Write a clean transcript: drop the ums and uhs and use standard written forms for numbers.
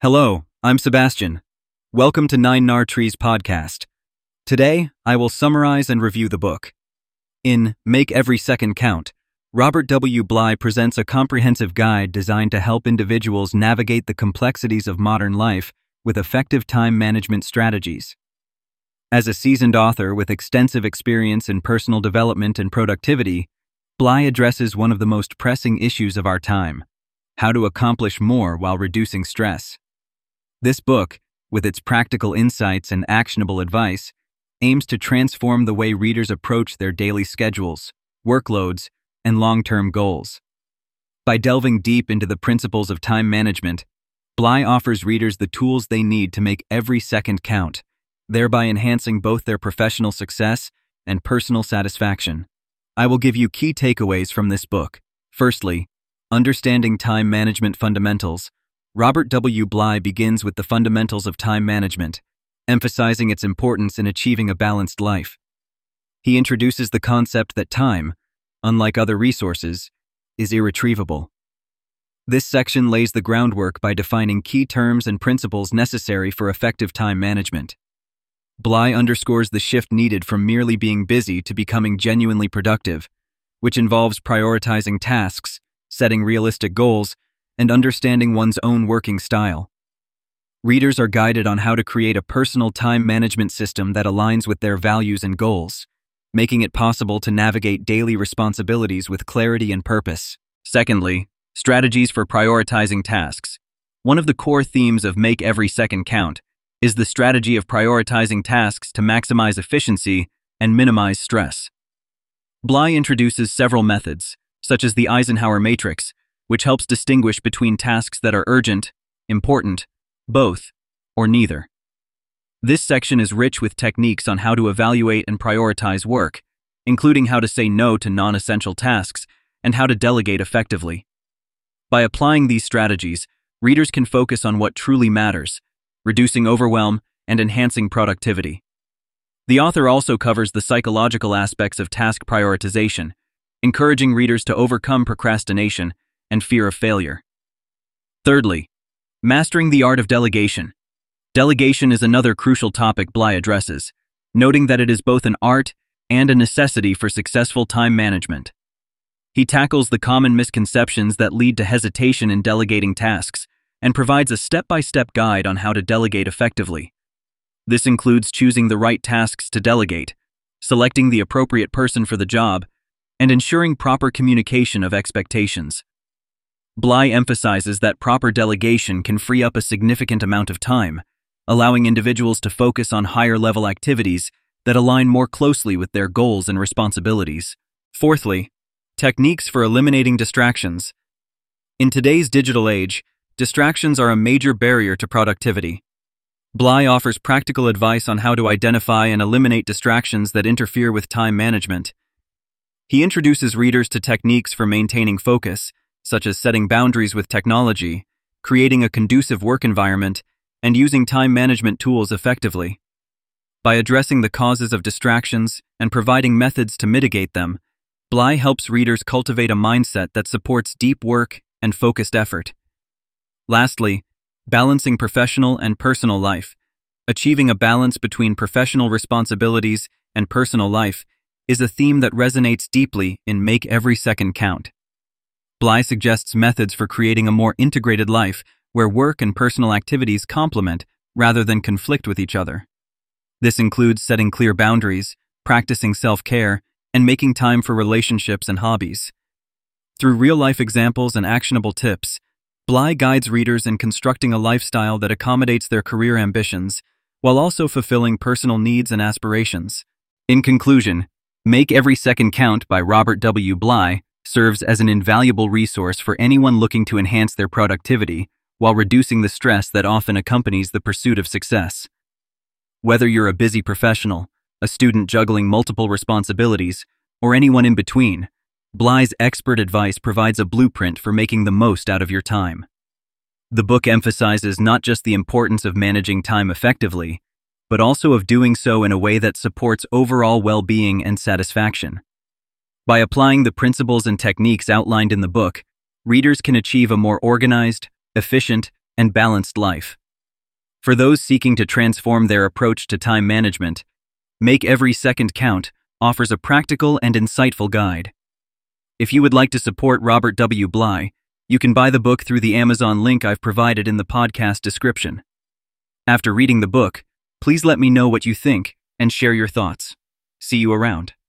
Hello, I'm Sebastian. Welcome to Nine Nar Trees podcast. Today, I will summarize and review the book. In Make Every Second Count, Robert W. Bly presents a comprehensive guide designed to help individuals navigate the complexities of modern life with effective time management strategies. As a seasoned author with extensive experience in personal development and productivity, Bly addresses one of the most pressing issues of our time: how to accomplish more while reducing stress. This book, with its practical insights and actionable advice, aims to transform the way readers approach their daily schedules, workloads, and long-term goals. By delving deep into the principles of time management, Bly offers readers the tools they need to make every second count, thereby enhancing both their professional success and personal satisfaction. I will give you key takeaways from this book. Firstly, understanding time management fundamentals. Robert W. Bly begins with the fundamentals of time management, emphasizing its importance in achieving a balanced life. He introduces the concept that time, unlike other resources, is irretrievable. This section lays the groundwork by defining key terms and principles necessary for effective time management. Bly underscores the shift needed from merely being busy to becoming genuinely productive, which involves prioritizing tasks, setting realistic goals, and understanding one's own working style. Readers are guided on how to create a personal time management system that aligns with their values and goals, making it possible to navigate daily responsibilities with clarity and purpose. Secondly, strategies for prioritizing tasks. One of the core themes of Make Every Second Count is the strategy of prioritizing tasks to maximize efficiency and minimize stress. Bly introduces several methods, such as the Eisenhower Matrix, which helps distinguish between tasks that are urgent, important, both, or neither. This section is rich with techniques on how to evaluate and prioritize work, including how to say no to non-essential tasks and how to delegate effectively. By applying these strategies, readers can focus on what truly matters, reducing overwhelm and enhancing productivity. The author also covers the psychological aspects of task prioritization, encouraging readers to overcome procrastination and fear of failure. Thirdly, mastering the art of delegation. Delegation is another crucial topic Bly addresses, noting that it is both an art and a necessity for successful time management. He tackles the common misconceptions that lead to hesitation in delegating tasks and provides a step-by-step guide on how to delegate effectively. This includes choosing the right tasks to delegate, selecting the appropriate person for the job, and ensuring proper communication of expectations. Bly emphasizes that proper delegation can free up a significant amount of time, allowing individuals to focus on higher-level activities that align more closely with their goals and responsibilities. Fourthly, techniques for eliminating distractions. In today's digital age, distractions are a major barrier to productivity. Bly offers practical advice on how to identify and eliminate distractions that interfere with time management. He introduces readers to techniques for maintaining focus, such as setting boundaries with technology, creating a conducive work environment, and using time management tools effectively. By addressing the causes of distractions and providing methods to mitigate them, Bly helps readers cultivate a mindset that supports deep work and focused effort. Lastly, balancing professional and personal life. Achieving a balance between professional responsibilities and personal life is a theme that resonates deeply in Make Every Second Count. Bly suggests methods for creating a more integrated life where work and personal activities complement rather than conflict with each other. This includes setting clear boundaries, practicing self-care, and making time for relationships and hobbies. Through real-life examples and actionable tips, Bly guides readers in constructing a lifestyle that accommodates their career ambitions while also fulfilling personal needs and aspirations. In conclusion, Make Every Second Count by Robert W. Bly serves as an invaluable resource for anyone looking to enhance their productivity while reducing the stress that often accompanies the pursuit of success. Whether you're a busy professional, a student juggling multiple responsibilities, or anyone in between, Bly's expert advice provides a blueprint for making the most out of your time. The book emphasizes not just the importance of managing time effectively, but also of doing so in a way that supports overall well-being and satisfaction. By applying the principles and techniques outlined in the book, readers can achieve a more organized, efficient, and balanced life. For those seeking to transform their approach to time management, Make Every Second Count offers a practical and insightful guide. If you would like to support Robert W. Bly, you can buy the book through the Amazon link I've provided in the podcast description. After reading the book, please let me know what you think and share your thoughts. See you around.